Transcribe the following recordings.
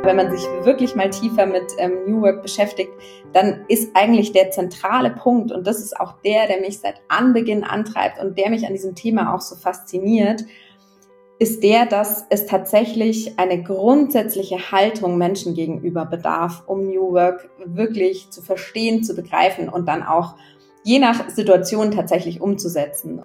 wenn man sich wirklich mal tiefer mit New Work beschäftigt, dann ist eigentlich der zentrale Punkt, und das ist auch der mich seit Anbeginn antreibt und der mich an diesem Thema auch so fasziniert, ist dass es tatsächlich eine grundsätzliche Haltung Menschen gegenüber bedarf, um New Work wirklich zu verstehen, zu begreifen und dann auch je nach Situation tatsächlich umzusetzen.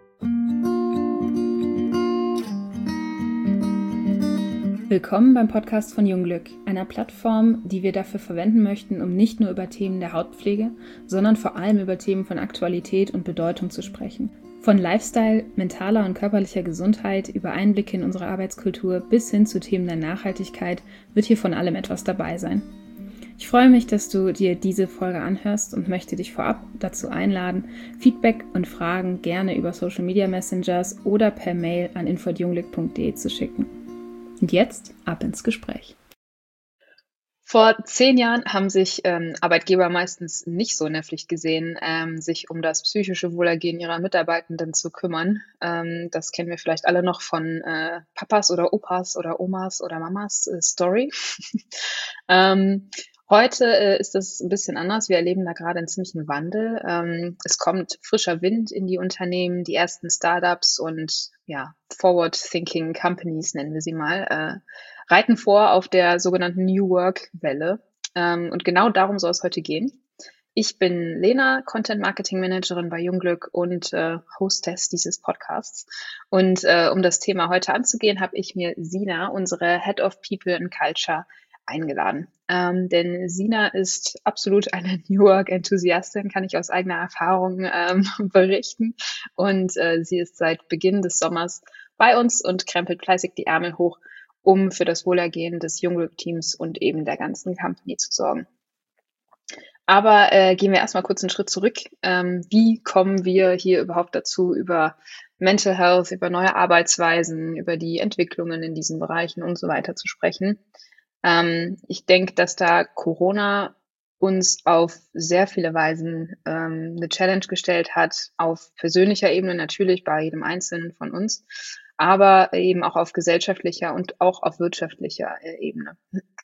Willkommen beim Podcast von Jungglück, einer Plattform, die wir dafür verwenden möchten, um nicht nur über Themen der Hautpflege, sondern vor allem über Themen von Aktualität und Bedeutung zu sprechen. Von Lifestyle, mentaler und körperlicher Gesundheit über Einblicke in unsere Arbeitskultur bis hin zu Themen der Nachhaltigkeit wird hier von allem etwas dabei sein. Ich freue mich, dass du dir diese Folge anhörst und möchte dich vorab dazu einladen, Feedback und Fragen gerne über Social Media Messengers oder per Mail an info@jungglück.de zu schicken. Und jetzt ab ins Gespräch. Vor 10 Jahren haben sich Arbeitgeber meistens nicht so in der Pflicht gesehen, sich um das psychische Wohlergehen ihrer Mitarbeitenden zu kümmern. Das kennen wir vielleicht alle noch von Papas oder Opas oder Omas oder Mamas Story. Heute ist es ein bisschen anders. Wir erleben da gerade einen ziemlichen Wandel. Es kommt frischer Wind in die Unternehmen, die ersten Startups und Forward-Thinking Companies, nennen wir sie mal, reiten vor auf der sogenannten New Work-Welle. Und genau darum soll es heute gehen. Ich bin Lena, Content Marketing Managerin bei Jungglück und Hostess dieses Podcasts. Und um das Thema heute anzugehen, habe ich mir Sina, unsere Head of People and Culture, eingeladen. Denn Sina ist absolut eine New Work-Enthusiastin, kann ich aus eigener Erfahrung berichten. Und sie ist seit Beginn des Sommers bei uns und krempelt fleißig die Ärmel hoch, um für das Wohlergehen des Jungglück-Teams und eben der ganzen Company zu sorgen. Aber gehen wir erstmal kurz einen Schritt zurück. Wie kommen wir hier überhaupt dazu, über Mental Health, über neue Arbeitsweisen, über die Entwicklungen in diesen Bereichen und so weiter zu sprechen? Ich denke, dass da Corona uns auf sehr viele Weisen eine Challenge gestellt hat, auf persönlicher Ebene natürlich bei jedem Einzelnen von uns, aber eben auch auf gesellschaftlicher und auch auf wirtschaftlicher Ebene.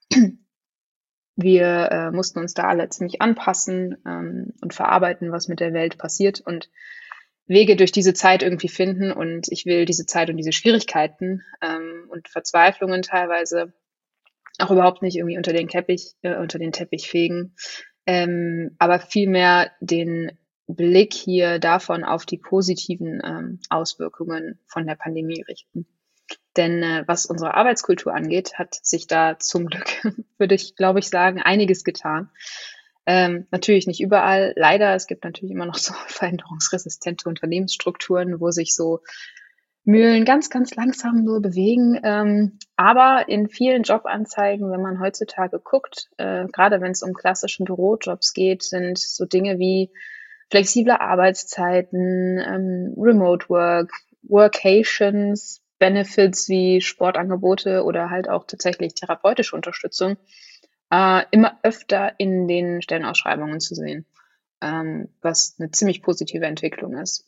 Wir mussten uns da alle ziemlich anpassen und verarbeiten, was mit der Welt passiert und Wege durch diese Zeit irgendwie finden. Und ich will diese Zeit und diese Schwierigkeiten und Verzweiflungen teilweise auch überhaupt nicht irgendwie unter den Teppich fegen, aber vielmehr den Blick hier davon auf die positiven Auswirkungen von der Pandemie richten. Denn was unsere Arbeitskultur angeht, hat sich da zum Glück, würde ich, glaube ich, sagen, einiges getan. Natürlich nicht überall. Leider, es gibt natürlich immer noch so veränderungsresistente Unternehmensstrukturen, wo sich so Mühlen ganz, ganz langsam nur bewegen. Aber in vielen Jobanzeigen, wenn man heutzutage guckt, gerade wenn es um klassischen Bürojobs geht, sind so Dinge wie flexible Arbeitszeiten, Remote Work, Workations, Benefits wie Sportangebote oder halt auch tatsächlich therapeutische Unterstützung immer öfter in den Stellenausschreibungen zu sehen, was eine ziemlich positive Entwicklung ist.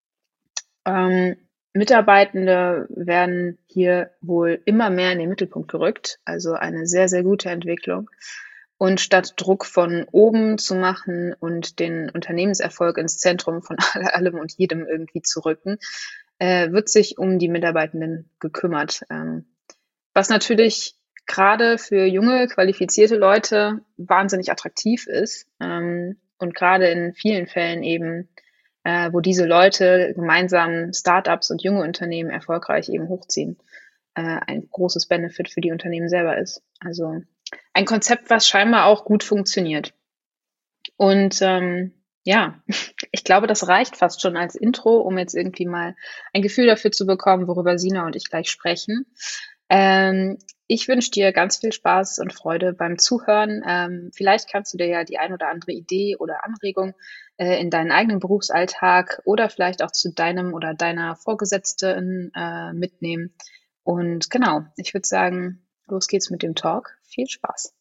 Mitarbeitende werden hier wohl immer mehr in den Mittelpunkt gerückt, also eine sehr, sehr gute Entwicklung. Und statt Druck von oben zu machen und den Unternehmenserfolg ins Zentrum von allem und jedem irgendwie zu rücken, wird sich um die Mitarbeitenden gekümmert. Was natürlich gerade für junge, qualifizierte Leute wahnsinnig attraktiv ist und gerade in vielen Fällen eben wo diese Leute gemeinsam Startups und junge Unternehmen erfolgreich eben hochziehen, ein großes Benefit für die Unternehmen selber ist. Also ein Konzept, was scheinbar auch gut funktioniert. Und ich glaube, das reicht fast schon als Intro, um jetzt irgendwie mal ein Gefühl dafür zu bekommen, worüber Sina und ich gleich sprechen. Ich wünsche dir ganz viel Spaß und Freude beim Zuhören. Vielleicht kannst du dir ja die ein oder andere Idee oder Anregung in deinen eigenen Berufsalltag oder vielleicht auch zu deinem oder deiner Vorgesetzten mitnehmen. Und genau, ich würde sagen, los geht's mit dem Talk. Viel Spaß.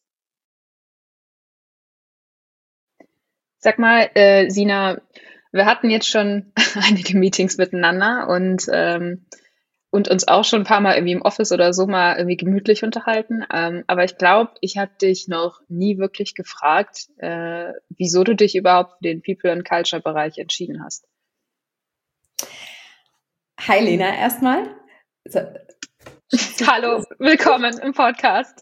Sag mal, Sina, wir hatten jetzt schon einige Meetings miteinander und und uns auch schon ein paar Mal irgendwie im Office oder so mal irgendwie gemütlich unterhalten. Aber ich glaube, ich habe dich noch nie wirklich gefragt, wieso du dich überhaupt für den People and Culture Bereich entschieden hast. Hi Lena, erstmal. So. Hallo, willkommen im Podcast.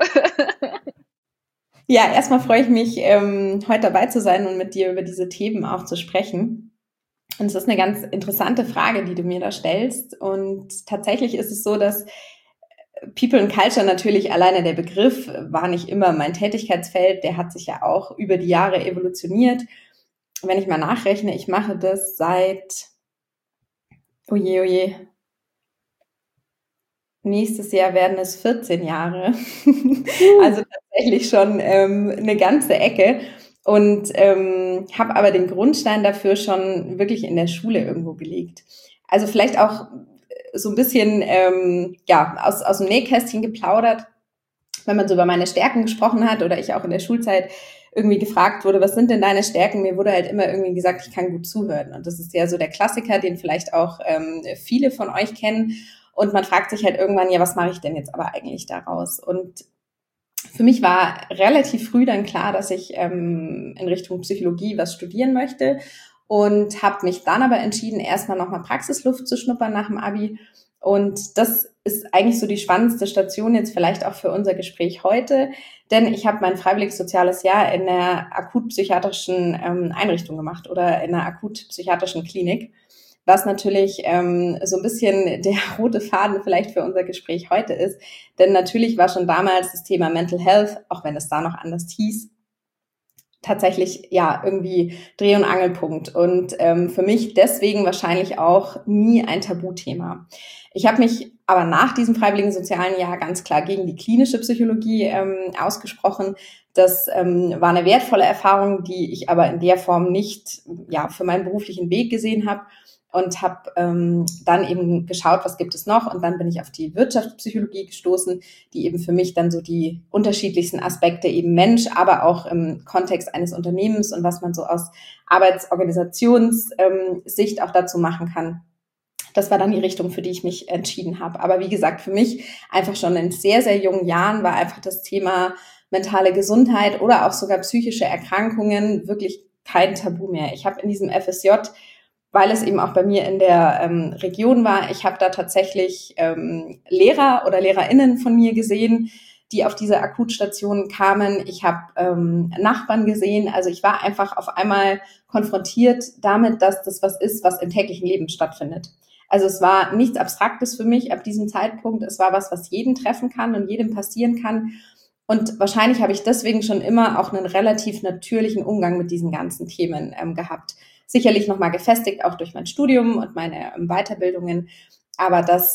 Ja, erstmal freue ich mich, heute dabei zu sein und mit dir über diese Themen auch zu sprechen. Und es ist eine ganz interessante Frage, die du mir da stellst. Und tatsächlich ist es so, dass People and Culture natürlich alleine der Begriff war nicht immer mein Tätigkeitsfeld. Der hat sich ja auch über die Jahre evolutioniert. Wenn ich mal nachrechne, ich mache das seit, oje, nächstes Jahr werden es 14 Jahre. Also tatsächlich schon eine ganze Ecke. Und habe aber den Grundstein dafür schon wirklich in der Schule irgendwo gelegt. Also vielleicht auch so ein bisschen aus dem Nähkästchen geplaudert, wenn man so über meine Stärken gesprochen hat oder ich auch in der Schulzeit irgendwie gefragt wurde, was sind denn deine Stärken? Mir wurde halt immer irgendwie gesagt, ich kann gut zuhören. Und das ist ja so der Klassiker, den vielleicht auch viele von euch kennen. Und man fragt sich halt irgendwann, ja, was mache ich denn jetzt aber eigentlich daraus? Und für mich war relativ früh dann klar, dass ich in Richtung Psychologie was studieren möchte und habe mich dann aber entschieden, erstmal nochmal Praxisluft zu schnuppern nach dem Abi. Und das ist eigentlich so die spannendste Station jetzt vielleicht auch für unser Gespräch heute, denn ich habe mein freiwilliges soziales Jahr in einer akutpsychiatrischen Einrichtung gemacht oder in einer akutpsychiatrischen Klinik, was natürlich so ein bisschen der rote Faden vielleicht für unser Gespräch heute ist. Denn natürlich war schon damals das Thema Mental Health, auch wenn es da noch anders hieß, tatsächlich ja irgendwie Dreh- und Angelpunkt. Und für mich deswegen wahrscheinlich auch nie ein Tabuthema. Ich habe mich aber nach diesem freiwilligen sozialen Jahr ganz klar gegen die klinische Psychologie ausgesprochen. Das war eine wertvolle Erfahrung, die ich aber in der Form nicht für meinen beruflichen Weg gesehen habe. Und habe dann eben geschaut, was gibt es noch. Und dann bin ich auf die Wirtschaftspsychologie gestoßen, die eben für mich dann so die unterschiedlichsten Aspekte eben Mensch, aber auch im Kontext eines Unternehmens und was man so aus Arbeitsorganisationssicht auch dazu machen kann. Das war dann die Richtung, für die ich mich entschieden habe. Aber wie gesagt, für mich einfach schon in sehr, sehr jungen Jahren war einfach das Thema mentale Gesundheit oder auch sogar psychische Erkrankungen wirklich kein Tabu mehr. Ich habe in diesem FSJ, weil es eben auch bei mir in der Region war, ich habe da tatsächlich Lehrer oder LehrerInnen von mir gesehen, die auf diese Akutstation kamen. Ich habe Nachbarn gesehen. Also ich war einfach auf einmal konfrontiert damit, dass das was ist, was im täglichen Leben stattfindet. Also es war nichts Abstraktes für mich ab diesem Zeitpunkt. Es war was jeden treffen kann und jedem passieren kann. Und wahrscheinlich habe ich deswegen schon immer auch einen relativ natürlichen Umgang mit diesen ganzen Themen gehabt. Sicherlich nochmal gefestigt, auch durch mein Studium und meine Weiterbildungen. Aber das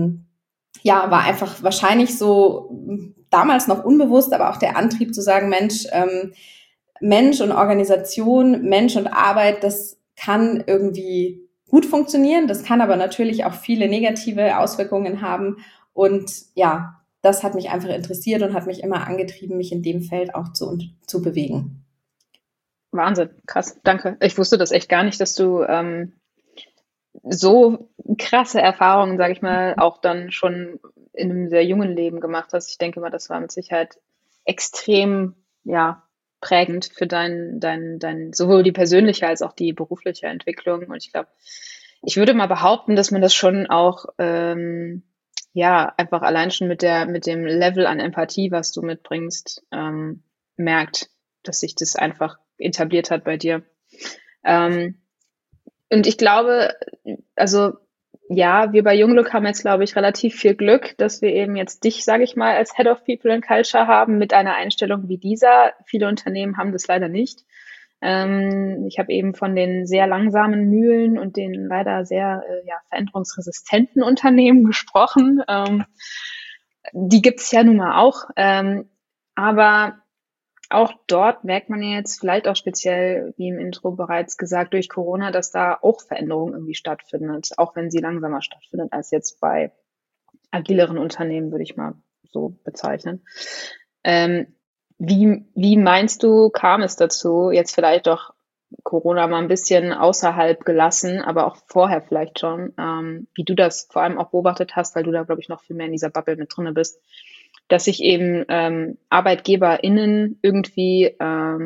war einfach wahrscheinlich so damals noch unbewusst, aber auch der Antrieb zu sagen, Mensch und Organisation, Mensch und Arbeit, das kann irgendwie gut funktionieren. Das kann aber natürlich auch viele negative Auswirkungen haben. Und ja, das hat mich einfach interessiert und hat mich immer angetrieben, mich in dem Feld auch zu bewegen. Wahnsinn, krass, danke. Ich wusste das echt gar nicht, dass du so krasse Erfahrungen, sage ich mal, auch dann schon in einem sehr jungen Leben gemacht hast. Ich denke mal, das war mit Sicherheit extrem, prägend für dein sowohl die persönliche als auch die berufliche Entwicklung. Und ich glaube, ich würde mal behaupten, dass man das schon auch einfach allein schon mit dem Level an Empathie, was du mitbringst, merkt, dass sich das einfach etabliert hat bei dir. Und ich glaube, also wir bei Jungglück haben jetzt, glaube ich, relativ viel Glück, dass wir eben jetzt dich, sage ich mal, als Head of People and Culture haben mit einer Einstellung wie dieser. Viele Unternehmen haben das leider nicht. Ich habe eben von den sehr langsamen Mühlen und den leider sehr veränderungsresistenten Unternehmen gesprochen. Die gibt's ja nun mal auch. Aber auch dort merkt man ja jetzt vielleicht auch speziell, wie im Intro bereits gesagt, durch Corona, dass da auch Veränderung irgendwie stattfindet, auch wenn sie langsamer stattfindet als jetzt bei agileren Unternehmen, würde ich mal so bezeichnen. Wie meinst du, kam es dazu, jetzt vielleicht doch Corona mal ein bisschen außerhalb gelassen, aber auch vorher vielleicht schon, wie du das vor allem auch beobachtet hast, weil du da, glaube ich, noch viel mehr in dieser Bubble mit drinne bist, dass sich eben ArbeitgeberInnen irgendwie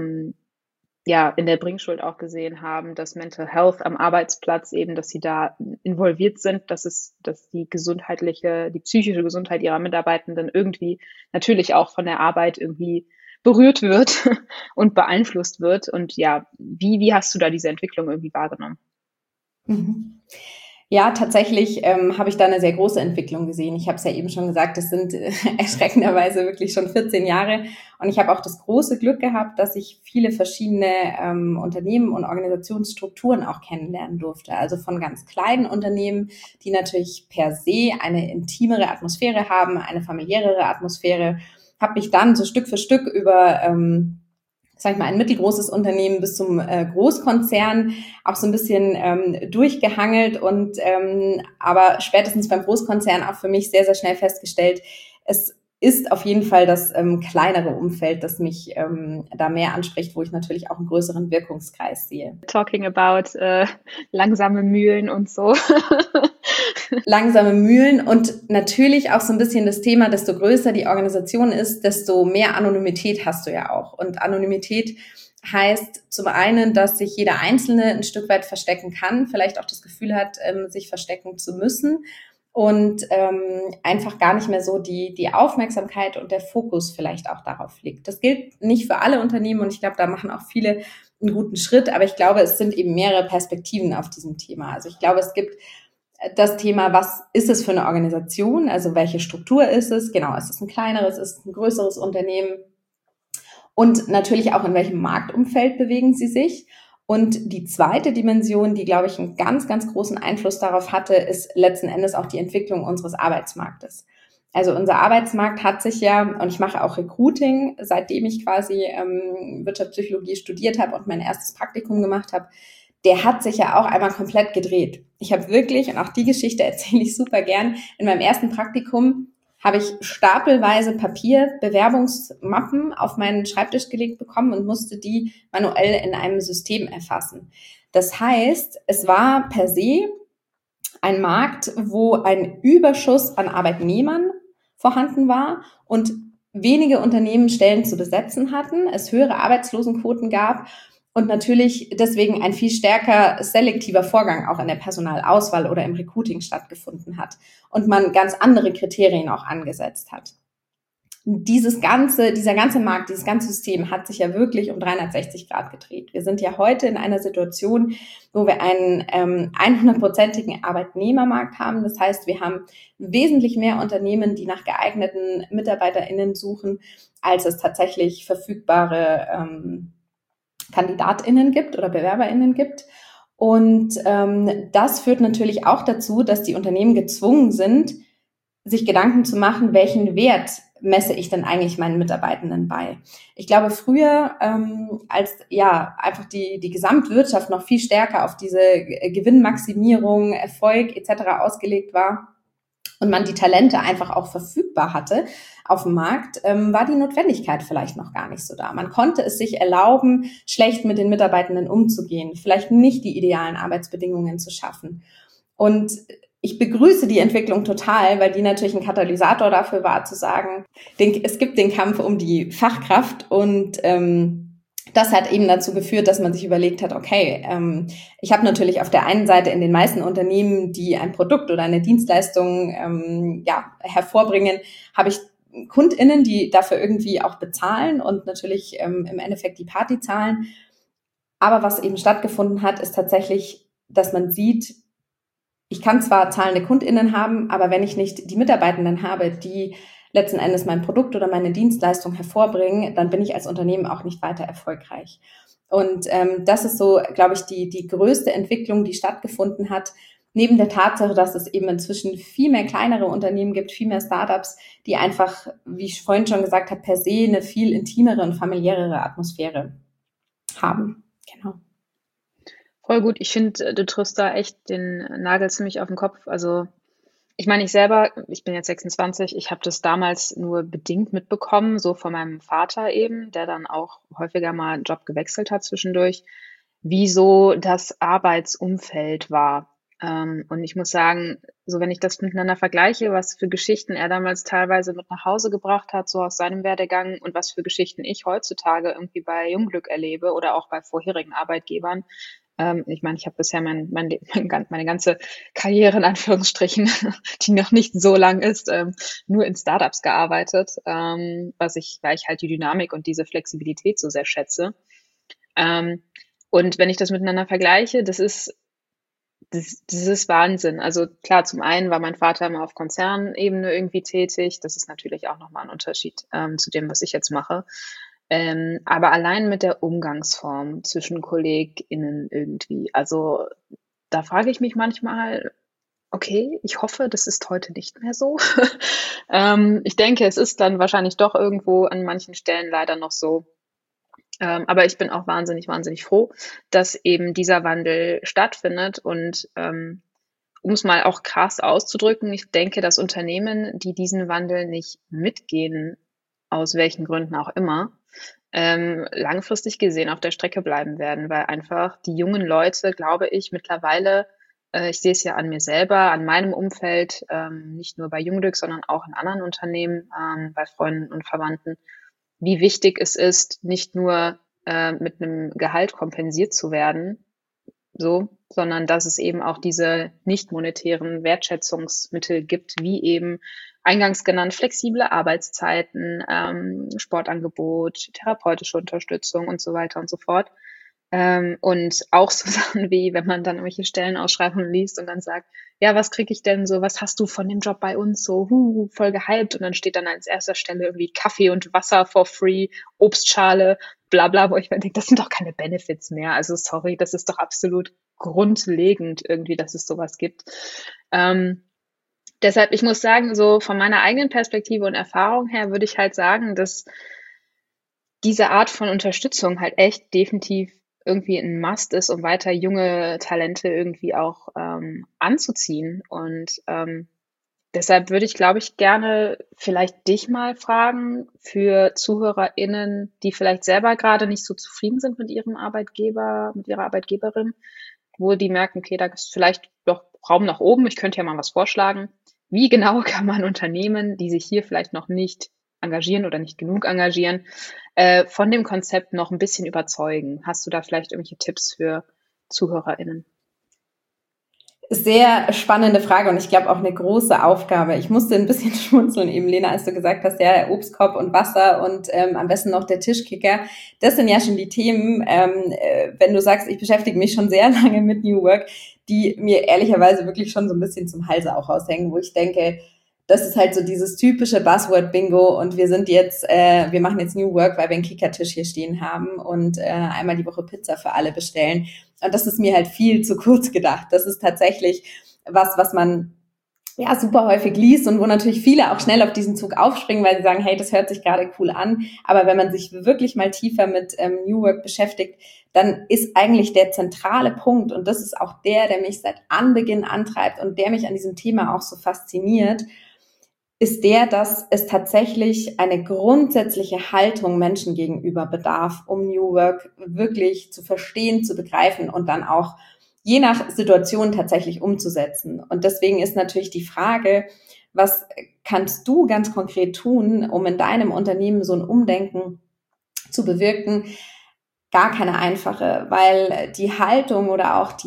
ja in der Bringschuld auch gesehen haben, dass Mental Health am Arbeitsplatz eben, dass sie da involviert sind, dass die psychische Gesundheit ihrer Mitarbeitenden irgendwie natürlich auch von der Arbeit irgendwie berührt wird und beeinflusst wird. Und ja, wie hast du da diese Entwicklung irgendwie wahrgenommen? Mhm. Ja, tatsächlich habe ich da eine sehr große Entwicklung gesehen. Ich habe es ja eben schon gesagt, das sind erschreckenderweise wirklich schon 14 Jahre. Und ich habe auch das große Glück gehabt, dass ich viele verschiedene Unternehmen und Organisationsstrukturen auch kennenlernen durfte. Also von ganz kleinen Unternehmen, die natürlich per se eine intimere Atmosphäre haben, eine familiärere Atmosphäre, habe mich dann so Stück für Stück über sag ich mal, ein mittelgroßes Unternehmen bis zum Großkonzern auch so ein bisschen durchgehangelt und aber spätestens beim Großkonzern auch für mich sehr, sehr schnell festgestellt, es ist auf jeden Fall das kleinere Umfeld, das mich da mehr anspricht, wo ich natürlich auch einen größeren Wirkungskreis sehe. Talking about langsame Mühlen und so. Langsame Mühlen und natürlich auch so ein bisschen das Thema, desto größer die Organisation ist, desto mehr Anonymität hast du ja auch. Und Anonymität heißt zum einen, dass sich jeder Einzelne ein Stück weit verstecken kann, vielleicht auch das Gefühl hat, sich verstecken zu müssen und einfach gar nicht mehr so die Aufmerksamkeit und der Fokus vielleicht auch darauf liegt. Das gilt nicht für alle Unternehmen und ich glaube, da machen auch viele einen guten Schritt, aber ich glaube, es sind eben mehrere Perspektiven auf diesem Thema. Also ich glaube, es gibt das Thema, was ist es für eine Organisation, also welche Struktur ist es, genau, ist es ein kleineres, ist es ein größeres Unternehmen und natürlich auch in welchem Marktumfeld bewegen sie sich. Und die zweite Dimension, die, glaube ich, einen ganz, ganz großen Einfluss darauf hatte, ist letzten Endes auch die Entwicklung unseres Arbeitsmarktes. Also unser Arbeitsmarkt hat sich ja, und ich mache auch Recruiting, seitdem ich quasi Wirtschaftspsychologie studiert habe und mein erstes Praktikum gemacht habe, der hat sich ja auch einmal komplett gedreht. Ich habe wirklich, und auch die Geschichte erzähle ich super gern, in meinem ersten Praktikum habe ich stapelweise Papier, Bewerbungsmappen auf meinen Schreibtisch gelegt bekommen und musste die manuell in einem System erfassen. Das heißt, es war per se ein Markt, wo ein Überschuss an Arbeitnehmern vorhanden war und wenige Unternehmen Stellen zu besetzen hatten, es höhere Arbeitslosenquoten gab und natürlich deswegen ein viel stärker selektiver Vorgang auch in der Personalauswahl oder im Recruiting stattgefunden hat und man ganz andere Kriterien auch angesetzt hat. Dieser ganze Markt, dieses ganze System hat sich ja wirklich um 360 Grad gedreht. Wir sind ja heute in einer Situation, wo wir einen 100%igen Arbeitnehmermarkt haben. Das heißt, wir haben wesentlich mehr Unternehmen, die nach geeigneten MitarbeiterInnen suchen, als es tatsächlich verfügbare KandidatInnen gibt oder BewerberInnen gibt. Und das führt natürlich auch dazu, dass die Unternehmen gezwungen sind, sich Gedanken zu machen, welchen Wert messe ich denn eigentlich meinen Mitarbeitenden bei? Ich glaube, früher, als ja einfach die Gesamtwirtschaft noch viel stärker auf diese Gewinnmaximierung, Erfolg etc. ausgelegt war und man die Talente einfach auch verfügbar hatte auf dem Markt, war die Notwendigkeit vielleicht noch gar nicht so da. Man konnte es sich erlauben, schlecht mit den Mitarbeitenden umzugehen, vielleicht nicht die idealen Arbeitsbedingungen zu schaffen. Und ich begrüße die Entwicklung total, weil die natürlich ein Katalysator dafür war, zu sagen, es gibt den Kampf um die Fachkraft und das hat eben dazu geführt, dass man sich überlegt hat, okay, ich habe natürlich auf der einen Seite in den meisten Unternehmen, die ein Produkt oder eine Dienstleistung hervorbringen, habe ich KundInnen, die dafür irgendwie auch bezahlen und natürlich im Endeffekt die Party zahlen. Aber was eben stattgefunden hat, ist tatsächlich, dass man sieht, ich kann zwar zahlende KundInnen haben, aber wenn ich nicht die Mitarbeitenden habe, die letzten Endes mein Produkt oder meine Dienstleistung hervorbringen, dann bin ich als Unternehmen auch nicht weiter erfolgreich. Und das ist so, glaube ich, die größte Entwicklung, die stattgefunden hat, neben der Tatsache, dass es eben inzwischen viel mehr kleinere Unternehmen gibt, viel mehr Startups, die einfach, wie ich vorhin schon gesagt habe, per se eine viel intimere und familiärere Atmosphäre haben. Genau. Voll gut. Ich finde, du triffst da echt den Nagel ziemlich auf den Kopf. Also ich meine, ich bin jetzt 26, ich habe das damals nur bedingt mitbekommen, so von meinem Vater eben, der dann auch häufiger mal einen Job gewechselt hat zwischendurch, wie so das Arbeitsumfeld war. Und ich muss sagen, so wenn ich das miteinander vergleiche, was für Geschichten er damals teilweise mit nach Hause gebracht hat, so aus seinem Werdegang, und was für Geschichten ich heutzutage irgendwie bei Jungglück erlebe oder auch bei vorherigen Arbeitgebern. Ich meine, ich habe bisher meine ganze Karriere in Anführungsstrichen, die noch nicht so lang ist, nur in Startups gearbeitet, weil ich halt die Dynamik und diese Flexibilität so sehr schätze. Und wenn ich das miteinander vergleiche, das ist Wahnsinn. Also klar, zum einen war mein Vater immer auf Konzernebene irgendwie tätig. Das ist natürlich auch nochmal ein Unterschied zu dem, was ich jetzt mache. Aber allein mit der Umgangsform zwischen KollegInnen irgendwie. Also da frage ich mich manchmal, okay, ich hoffe, das ist heute nicht mehr so. Ich denke, es ist dann wahrscheinlich doch irgendwo an manchen Stellen leider noch so. Aber ich bin auch wahnsinnig, wahnsinnig froh, dass eben dieser Wandel stattfindet. Und um es mal auch krass auszudrücken, ich denke, dass Unternehmen, die diesen Wandel nicht mitgehen, aus welchen Gründen auch immer, langfristig gesehen auf der Strecke bleiben werden, weil einfach die jungen Leute, glaube ich, mittlerweile, ich sehe es ja an mir selber, an meinem Umfeld, nicht nur bei Jungglück, sondern auch in anderen Unternehmen, bei Freunden und Verwandten, wie wichtig es ist, nicht nur mit einem Gehalt kompensiert zu werden, so, sondern dass es eben auch diese nicht monetären Wertschätzungsmittel gibt, wie eben eingangs genannt flexible Arbeitszeiten, Sportangebot, therapeutische Unterstützung und so weiter und so fort. Und auch so Sachen wie, wenn man dann irgendwelche Stellenausschreibungen liest und dann sagt, ja, was kriege ich denn so, was hast du von dem Job bei uns so, voll gehypt, und dann steht dann als erster Stelle irgendwie Kaffee und Wasser for free, Obstschale, bla bla, wo ich mir denke, das sind doch keine Benefits mehr, also sorry, das ist doch absolut grundlegend irgendwie, dass es sowas gibt. Deshalb, ich muss sagen, so von meiner eigenen Perspektive und Erfahrung her würde ich halt sagen, dass diese Art von Unterstützung halt echt definitiv irgendwie ein Must ist, um weiter junge Talente irgendwie auch anzuziehen. Und deshalb würde ich, glaube ich, gerne vielleicht dich mal fragen für ZuhörerInnen, die vielleicht selber gerade nicht so zufrieden sind mit ihrem Arbeitgeber, mit ihrer Arbeitgeberin, wo die merken, okay, da ist vielleicht doch Raum nach oben, ich könnte ja mal was vorschlagen. Wie genau kann man Unternehmen, die sich hier vielleicht noch nicht engagieren oder nicht genug engagieren, von dem Konzept noch ein bisschen überzeugen? Hast du da vielleicht irgendwelche Tipps für ZuhörerInnen? Sehr spannende Frage und ich glaube auch eine große Aufgabe. Ich musste ein bisschen schmunzeln eben, Lena, als du gesagt hast, ja, Obstkorb und Wasser und am besten noch der Tischkicker. Das sind ja schon die Themen, wenn du sagst, ich beschäftige mich schon sehr lange mit New Work, die mir ehrlicherweise wirklich schon so ein bisschen zum Halse auch raushängen, wo ich denke, das ist halt so dieses typische Buzzword-Bingo und wir machen jetzt New Work, weil wir einen Kickertisch hier stehen haben und einmal die Woche Pizza für alle bestellen. Und das ist mir halt viel zu kurz gedacht. Das ist tatsächlich was man ja super häufig liest und wo natürlich viele auch schnell auf diesen Zug aufspringen, weil sie sagen, hey, das hört sich gerade cool an. Aber wenn man sich wirklich mal tiefer mit New Work beschäftigt, dann ist eigentlich der zentrale Punkt, und das ist auch der mich seit Anbeginn antreibt und der mich an diesem Thema auch so fasziniert, ist dass es tatsächlich eine grundsätzliche Haltung Menschen gegenüber bedarf, um New Work wirklich zu verstehen, zu begreifen und dann auch je nach Situation tatsächlich umzusetzen. Und deswegen ist natürlich die Frage, was kannst du ganz konkret tun, um in deinem Unternehmen so ein Umdenken zu bewirken? Gar keine einfache, weil die Haltung oder auch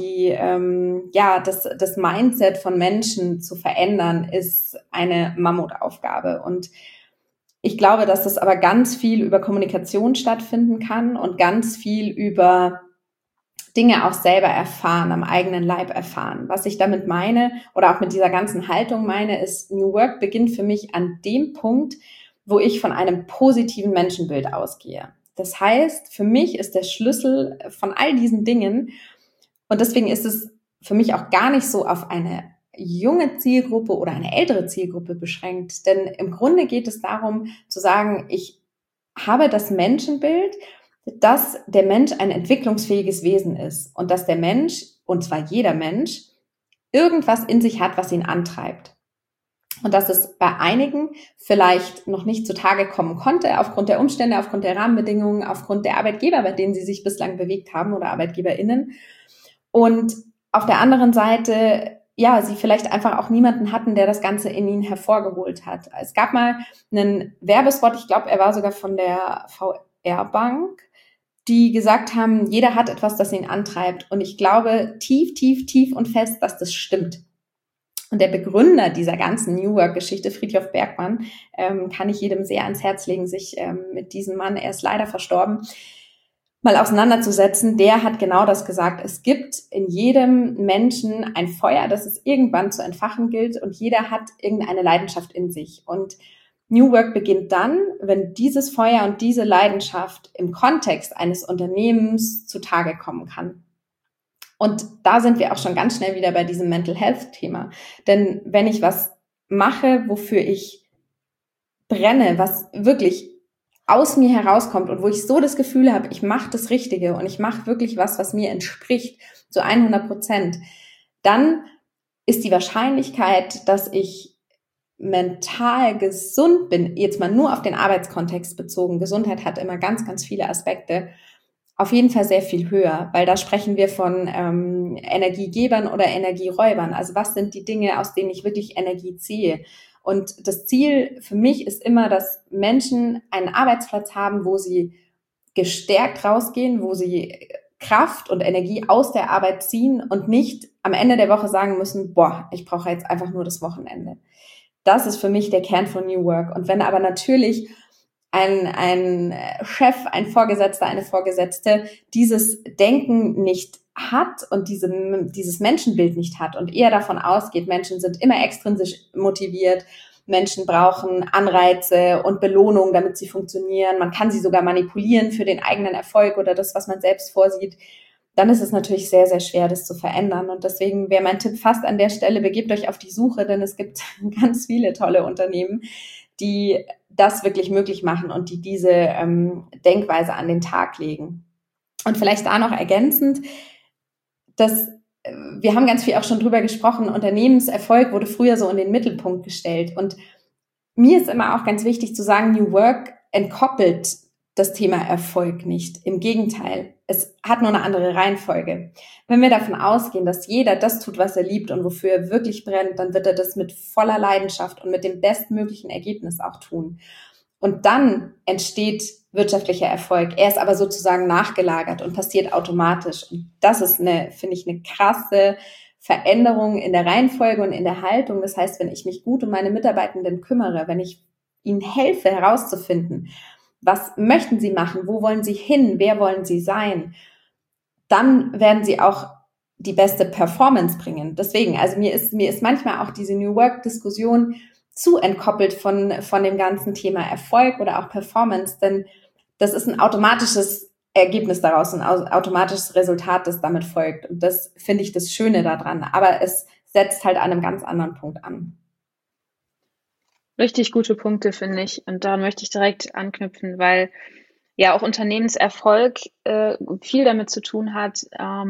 das Mindset von Menschen zu verändern, ist eine Mammutaufgabe. Und ich glaube, dass das aber ganz viel über Kommunikation stattfinden kann und ganz viel über Dinge auch selber erfahren, am eigenen Leib erfahren. Was ich damit meine oder auch mit dieser ganzen Haltung meine, ist, New Work beginnt für mich an dem Punkt, wo ich von einem positiven Menschenbild ausgehe. Das heißt, für mich ist der Schlüssel von all diesen Dingen, und deswegen ist es für mich auch gar nicht so auf eine junge Zielgruppe oder eine ältere Zielgruppe beschränkt. Denn im Grunde geht es darum zu sagen, ich habe das Menschenbild, dass der Mensch ein entwicklungsfähiges Wesen ist und dass der Mensch, und zwar jeder Mensch, irgendwas in sich hat, was ihn antreibt. Und dass es bei einigen vielleicht noch nicht zutage kommen konnte, aufgrund der Umstände, aufgrund der Rahmenbedingungen, aufgrund der Arbeitgeber, bei denen sie sich bislang bewegt haben oder ArbeitgeberInnen. Und auf der anderen Seite, ja, sie vielleicht einfach auch niemanden hatten, der das Ganze in ihnen hervorgeholt hat. Es gab mal einen Werbespot, ich glaube, er war sogar von der VR-Bank, die gesagt haben, jeder hat etwas, das ihn antreibt. Und ich glaube tief, tief, tief und fest, dass das stimmt. Und der Begründer dieser ganzen New Work-Geschichte, Frithjof Bergmann, kann ich jedem sehr ans Herz legen, sich mit diesem Mann, er ist leider verstorben, mal auseinanderzusetzen. Der hat genau das gesagt. Es gibt in jedem Menschen ein Feuer, das es irgendwann zu entfachen gilt, und jeder hat irgendeine Leidenschaft in sich. Und New Work beginnt dann, wenn dieses Feuer und diese Leidenschaft im Kontext eines Unternehmens zutage kommen kann. Und da sind wir auch schon ganz schnell wieder bei diesem Mental Health Thema. Denn wenn ich was mache, wofür ich brenne, was wirklich aus mir herauskommt und wo ich so das Gefühl habe, ich mache das Richtige und ich mache wirklich was mir entspricht, zu 100%, dann ist die Wahrscheinlichkeit, dass ich mental gesund bin, jetzt mal nur auf den Arbeitskontext bezogen, Gesundheit hat immer ganz, ganz viele Aspekte, auf jeden Fall sehr viel höher, weil da sprechen wir von Energiegebern oder Energieräubern. Also was sind die Dinge, aus denen ich wirklich Energie ziehe? Und das Ziel für mich ist immer, dass Menschen einen Arbeitsplatz haben, wo sie gestärkt rausgehen, wo sie Kraft und Energie aus der Arbeit ziehen und nicht am Ende der Woche sagen müssen, boah, ich brauche jetzt einfach nur das Wochenende. Das ist für mich der Kern von New Work. Und wenn aber natürlich ein Chef, ein Vorgesetzter, eine Vorgesetzte dieses Denken nicht hat und dieses Menschenbild nicht hat und eher davon ausgeht, Menschen sind immer extrinsisch motiviert, Menschen brauchen Anreize und Belohnung, damit sie funktionieren, man kann sie sogar manipulieren für den eigenen Erfolg oder das, was man selbst vorsieht, dann ist es natürlich sehr, sehr schwer, das zu verändern. Und deswegen wäre mein Tipp fast an der Stelle, begebt euch auf die Suche, denn es gibt ganz viele tolle Unternehmen, die das wirklich möglich machen und die diese Denkweise an den Tag legen. Und vielleicht da noch ergänzend, dass wir haben ganz viel auch schon drüber gesprochen, Unternehmenserfolg wurde früher so in den Mittelpunkt gestellt. Und mir ist immer auch ganz wichtig zu sagen, New Work entkoppelt das Thema Erfolg nicht. Im Gegenteil, es hat nur eine andere Reihenfolge. Wenn wir davon ausgehen, dass jeder das tut, was er liebt und wofür er wirklich brennt, dann wird er das mit voller Leidenschaft und mit dem bestmöglichen Ergebnis auch tun. Und dann entsteht wirtschaftlicher Erfolg. Er ist aber sozusagen nachgelagert und passiert automatisch. Und das ist finde ich, eine krasse Veränderung in der Reihenfolge und in der Haltung. Das heißt, wenn ich mich gut um meine Mitarbeitenden kümmere, wenn ich ihnen helfe, herauszufinden, was möchten sie machen, wo wollen sie hin, wer wollen sie sein, dann werden sie auch die beste Performance bringen. Deswegen, also mir ist manchmal auch diese New Work-Diskussion zu entkoppelt von dem ganzen Thema Erfolg oder auch Performance, denn das ist ein automatisches Ergebnis daraus, ein automatisches Resultat, das damit folgt. Und das finde ich das Schöne daran. Aber es setzt halt an einem ganz anderen Punkt an. Richtig gute Punkte, finde ich. Und da möchte ich direkt anknüpfen, weil ja auch Unternehmenserfolg viel damit zu tun hat,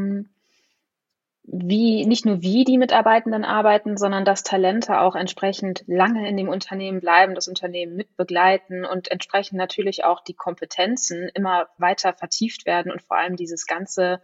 nicht nur wie die Mitarbeitenden arbeiten, sondern dass Talente auch entsprechend lange in dem Unternehmen bleiben, das Unternehmen mitbegleiten und entsprechend natürlich auch die Kompetenzen immer weiter vertieft werden und vor allem dieses ganze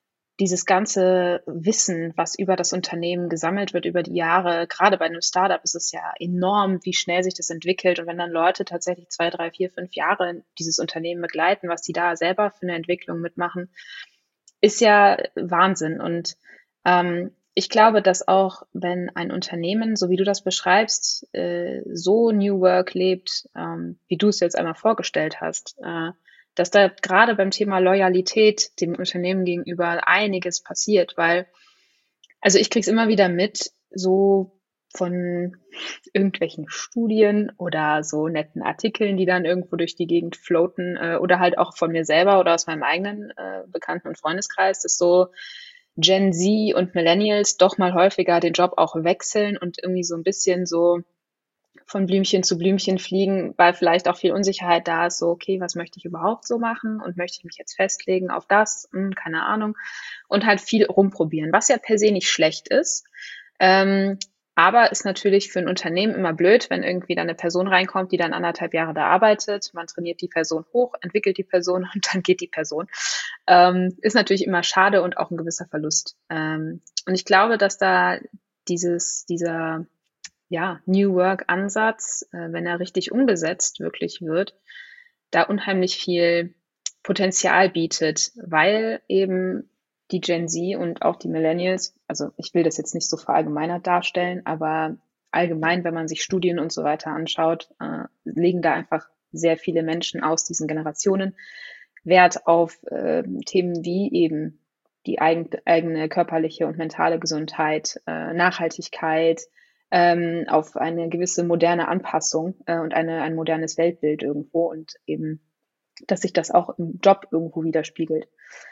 Wissen, was über das Unternehmen gesammelt wird über die Jahre, gerade bei einem Startup ist es ja enorm, wie schnell sich das entwickelt. Und wenn dann Leute tatsächlich 2, 3, 4, 5 Jahre dieses Unternehmen begleiten, was die da selber für eine Entwicklung mitmachen, ist ja Wahnsinn. Und ich glaube, dass auch wenn ein Unternehmen, so wie du das beschreibst, so New Work lebt, wie du es jetzt einmal vorgestellt hast, dass da gerade beim Thema Loyalität dem Unternehmen gegenüber einiges passiert, weil, also ich krieg's immer wieder mit, so von irgendwelchen Studien oder so netten Artikeln, die dann irgendwo durch die Gegend floaten, oder halt auch von mir selber oder aus meinem eigenen Bekannten- und Freundeskreis, dass so Gen Z und Millennials doch mal häufiger den Job auch wechseln und irgendwie so ein bisschen so von Blümchen zu Blümchen fliegen, weil vielleicht auch viel Unsicherheit da ist, so, okay, was möchte ich überhaupt so machen und möchte ich mich jetzt festlegen auf das? Keine Ahnung. Und halt viel rumprobieren, was ja per se nicht schlecht ist. Aber ist natürlich für ein Unternehmen immer blöd, wenn irgendwie dann eine Person reinkommt, die dann 1,5 Jahre da arbeitet. Man trainiert die Person hoch, entwickelt die Person und dann geht die Person. Ist natürlich immer schade und auch ein gewisser Verlust. Und ich glaube, dass da dieser New Work-Ansatz, wenn er richtig umgesetzt wirklich wird, da unheimlich viel Potenzial bietet, weil eben die Gen Z und auch die Millennials, also ich will das jetzt nicht so verallgemeinert darstellen, aber allgemein, wenn man sich Studien und so weiter anschaut, legen da einfach sehr viele Menschen aus diesen Generationen Wert auf Themen wie eben die eigene körperliche und mentale Gesundheit, Nachhaltigkeit, auf eine gewisse moderne Anpassung und ein modernes Weltbild irgendwo und eben, dass sich das auch im Job irgendwo widerspiegelt.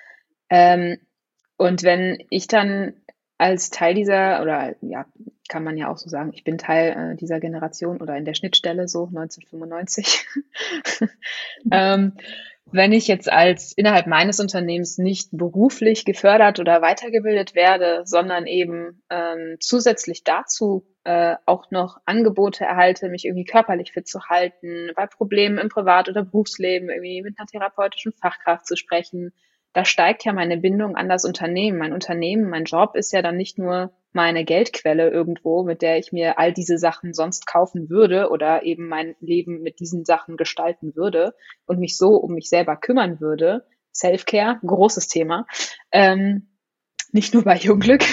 Und wenn ich dann als Teil dieser, oder ja, kann man ja auch so sagen, ich bin Teil dieser Generation oder in der Schnittstelle so 1995, wenn ich jetzt als innerhalb meines Unternehmens nicht beruflich gefördert oder weitergebildet werde, sondern eben zusätzlich dazu auch noch Angebote erhalte, mich irgendwie körperlich fit zu halten, bei Problemen im Privat- oder Berufsleben irgendwie mit einer therapeutischen Fachkraft zu sprechen, da steigt ja meine Bindung an das Unternehmen. Mein Unternehmen, mein Job ist ja dann nicht nur meine Geldquelle irgendwo, mit der ich mir all diese Sachen sonst kaufen würde oder eben mein Leben mit diesen Sachen gestalten würde und mich so um mich selber kümmern würde. Self-Care, großes Thema. Nicht nur bei Jungglück.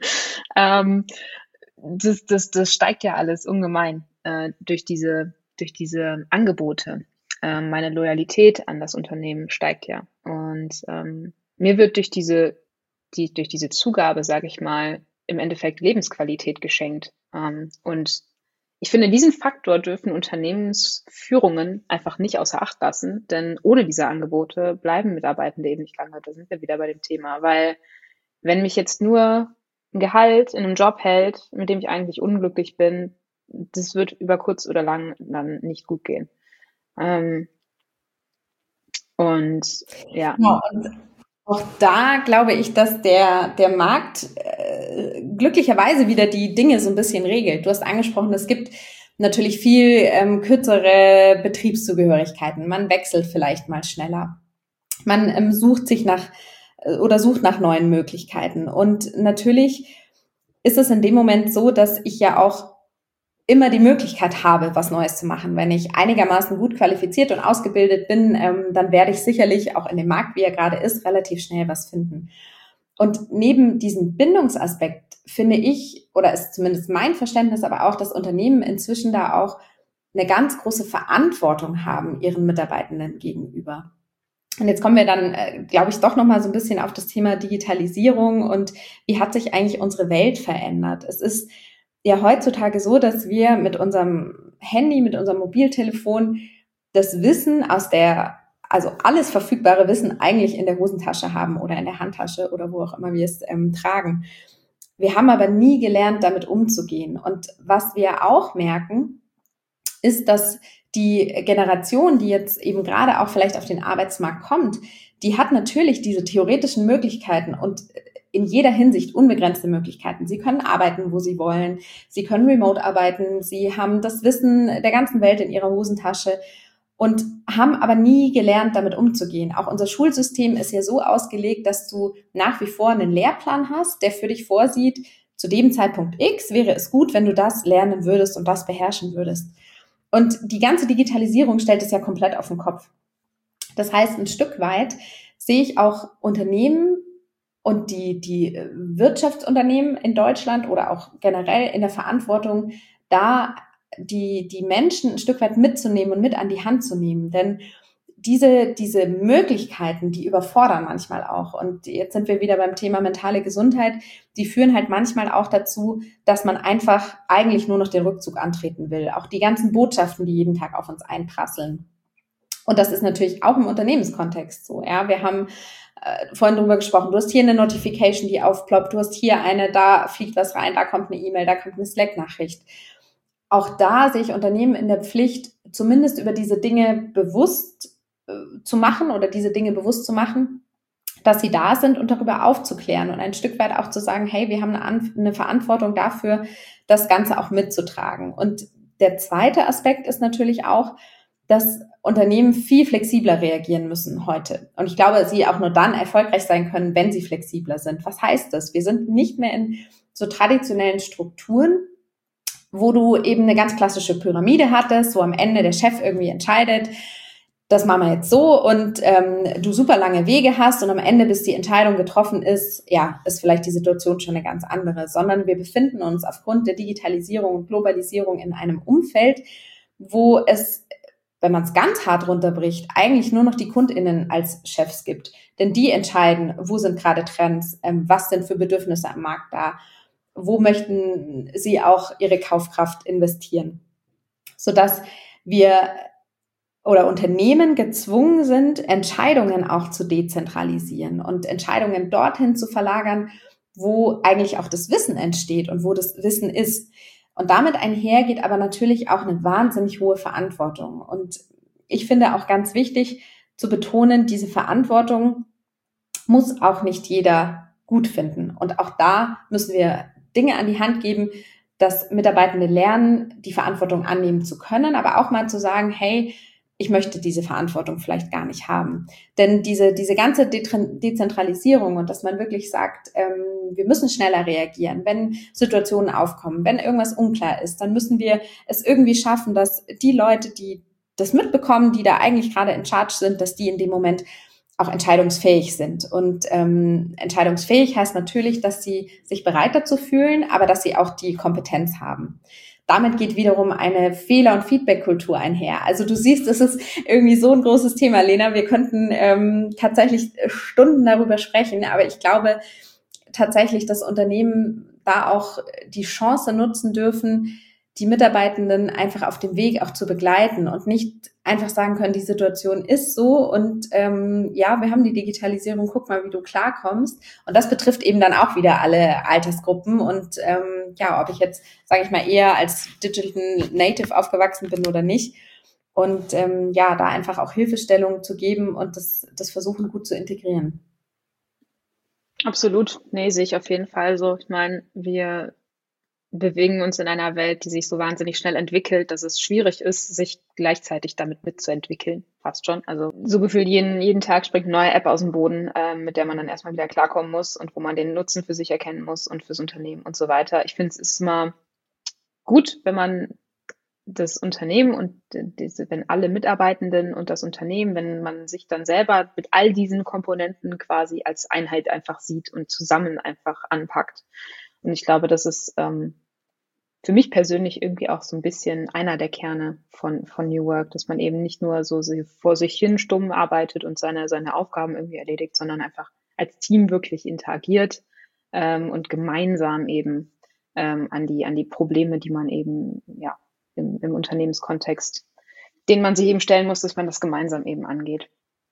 Das steigt ja alles ungemein durch diese Angebote. Meine Loyalität an das Unternehmen steigt ja. Und mir wird durch diese Zugabe, sage ich mal, im Endeffekt Lebensqualität geschenkt. Und ich finde, diesen Faktor dürfen Unternehmensführungen einfach nicht außer Acht lassen, denn ohne diese Angebote bleiben Mitarbeitende eben nicht lange. Da sind wir wieder bei dem Thema, weil wenn mich jetzt nur ein Gehalt in einem Job hält, mit dem ich eigentlich unglücklich bin, das wird über kurz oder lang dann nicht gut gehen. Und ja. Genau, und auch da glaube ich, dass der Markt glücklicherweise wieder die Dinge so ein bisschen regelt. Du hast angesprochen, es gibt natürlich viel kürzere Betriebszugehörigkeiten. Man wechselt vielleicht mal schneller. Man sucht nach neuen Möglichkeiten. Und natürlich ist es in dem Moment so, dass ich ja auch immer die Möglichkeit habe, was Neues zu machen. Wenn ich einigermaßen gut qualifiziert und ausgebildet bin, dann werde ich sicherlich auch in dem Markt, wie er gerade ist, relativ schnell was finden. Und neben diesem Bindungsaspekt finde ich, oder ist zumindest mein Verständnis, aber auch, dass Unternehmen inzwischen da auch eine ganz große Verantwortung haben ihren Mitarbeitenden gegenüber. Und jetzt kommen wir dann, glaube ich, doch nochmal so ein bisschen auf das Thema Digitalisierung und wie hat sich eigentlich unsere Welt verändert. Es ist ja heutzutage so, dass wir mit unserem Handy, mit unserem Mobiltelefon das Wissen also alles verfügbare Wissen eigentlich in der Hosentasche haben oder in der Handtasche oder wo auch immer wir es tragen. Wir haben aber nie gelernt, damit umzugehen. Und was wir auch merken, ist, dass die Generation, die jetzt eben gerade auch vielleicht auf den Arbeitsmarkt kommt, die hat natürlich diese theoretischen Möglichkeiten und in jeder Hinsicht unbegrenzte Möglichkeiten. Sie können arbeiten, wo sie wollen. Sie können remote arbeiten. Sie haben das Wissen der ganzen Welt in ihrer Hosentasche und haben aber nie gelernt, damit umzugehen. Auch unser Schulsystem ist ja so ausgelegt, dass du nach wie vor einen Lehrplan hast, der für dich vorsieht, zu dem Zeitpunkt X wäre es gut, wenn du das lernen würdest und das beherrschen würdest. Und die ganze Digitalisierung stellt es ja komplett auf den Kopf. Das heißt, ein Stück weit sehe ich auch Unternehmen und die Wirtschaftsunternehmen in Deutschland oder auch generell in der Verantwortung, da die Menschen ein Stück weit mitzunehmen und mit an die Hand zu nehmen. Denn diese Möglichkeiten, die überfordern manchmal auch. Und jetzt sind wir wieder beim Thema mentale Gesundheit. Die führen halt manchmal auch dazu, dass man einfach eigentlich nur noch den Rückzug antreten will. Auch die ganzen Botschaften, die jeden Tag auf uns einprasseln. Und das ist natürlich auch im Unternehmenskontext so. Ja, wir haben vorhin drüber gesprochen. Du hast hier eine Notification, die aufploppt. Du hast hier eine, da fliegt was rein, da kommt eine E-Mail, da kommt eine Slack-Nachricht. Auch da sehe ich Unternehmen in der Pflicht, zumindest über diese Dinge bewusst zu machen oder diese Dinge bewusst zu machen, dass sie da sind und darüber aufzuklären und ein Stück weit auch zu sagen, hey, wir haben eine Verantwortung dafür, das Ganze auch mitzutragen. Und der zweite Aspekt ist natürlich auch, dass Unternehmen viel flexibler reagieren müssen heute. Und ich glaube, sie auch nur dann erfolgreich sein können, wenn sie flexibler sind. Was heißt das? Wir sind nicht mehr in so traditionellen Strukturen, wo du eben eine ganz klassische Pyramide hattest, wo am Ende der Chef irgendwie entscheidet, das machen wir jetzt so und du super lange Wege hast und am Ende, bis die Entscheidung getroffen ist, ja, ist vielleicht die Situation schon eine ganz andere, sondern wir befinden uns aufgrund der Digitalisierung und Globalisierung in einem Umfeld, wo es, wenn man es ganz hart runterbricht, eigentlich nur noch die KundInnen als Chefs gibt. Denn die entscheiden, wo sind gerade Trends, was sind für Bedürfnisse am Markt da, wo möchten sie auch ihre Kaufkraft investieren, sodass wir oder Unternehmen gezwungen sind, Entscheidungen auch zu dezentralisieren und Entscheidungen dorthin zu verlagern, wo eigentlich auch das Wissen entsteht und wo das Wissen ist. Und damit einher geht aber natürlich auch eine wahnsinnig hohe Verantwortung. Und ich finde auch ganz wichtig zu betonen, diese Verantwortung muss auch nicht jeder gut finden. Und auch da müssen wir Dinge an die Hand geben, dass Mitarbeitende lernen, die Verantwortung annehmen zu können, aber auch mal zu sagen, hey, ich möchte diese Verantwortung vielleicht gar nicht haben. Denn diese ganze Dezentralisierung und dass man wirklich sagt, wir müssen schneller reagieren, wenn Situationen aufkommen, wenn irgendwas unklar ist, dann müssen wir es irgendwie schaffen, dass die Leute, die das mitbekommen, die da eigentlich gerade in Charge sind, dass die in dem Moment auch entscheidungsfähig sind. Und entscheidungsfähig heißt natürlich, dass sie sich bereit dazu fühlen, aber dass sie auch die Kompetenz haben. Damit geht wiederum eine Fehler- und Feedback-Kultur einher. Also du siehst, es ist irgendwie so ein großes Thema, Lena. Wir könnten tatsächlich Stunden darüber sprechen, aber ich glaube tatsächlich, dass Unternehmen da auch die Chance nutzen dürfen, die Mitarbeitenden einfach auf dem Weg auch zu begleiten und nicht einfach sagen können, die Situation ist so und ja, wir haben die Digitalisierung, guck mal, wie du klarkommst. Und das betrifft eben dann auch wieder alle Altersgruppen und ja, ob ich jetzt, sage ich mal, eher als Digital Native aufgewachsen bin oder nicht. Und ja, da einfach auch Hilfestellung zu geben und das versuchen gut zu integrieren. Absolut. Nee, sehe ich auf jeden Fall so. Ich meine, wir bewegen uns in einer Welt, die sich so wahnsinnig schnell entwickelt, dass es schwierig ist, sich gleichzeitig damit mitzuentwickeln. Fast schon. Also so gefühlt jeden Tag springt eine neue App aus dem Boden, mit der man dann erstmal wieder klarkommen muss und wo man den Nutzen für sich erkennen muss und fürs Unternehmen und so weiter. Ich finde, es ist immer gut, wenn man das Unternehmen und wenn alle Mitarbeitenden und das Unternehmen, wenn man sich dann selber mit all diesen Komponenten quasi als Einheit einfach sieht und zusammen einfach anpackt. Und ich glaube, das ist für mich persönlich irgendwie auch so ein bisschen einer der Kerne von New Work, dass man eben nicht nur so vor sich hin stumm arbeitet und seine Aufgaben irgendwie erledigt, sondern einfach als Team wirklich interagiert und gemeinsam eben an die Probleme, die man eben ja im Unternehmenskontext, denen man sich eben stellen muss, dass man das gemeinsam eben angeht.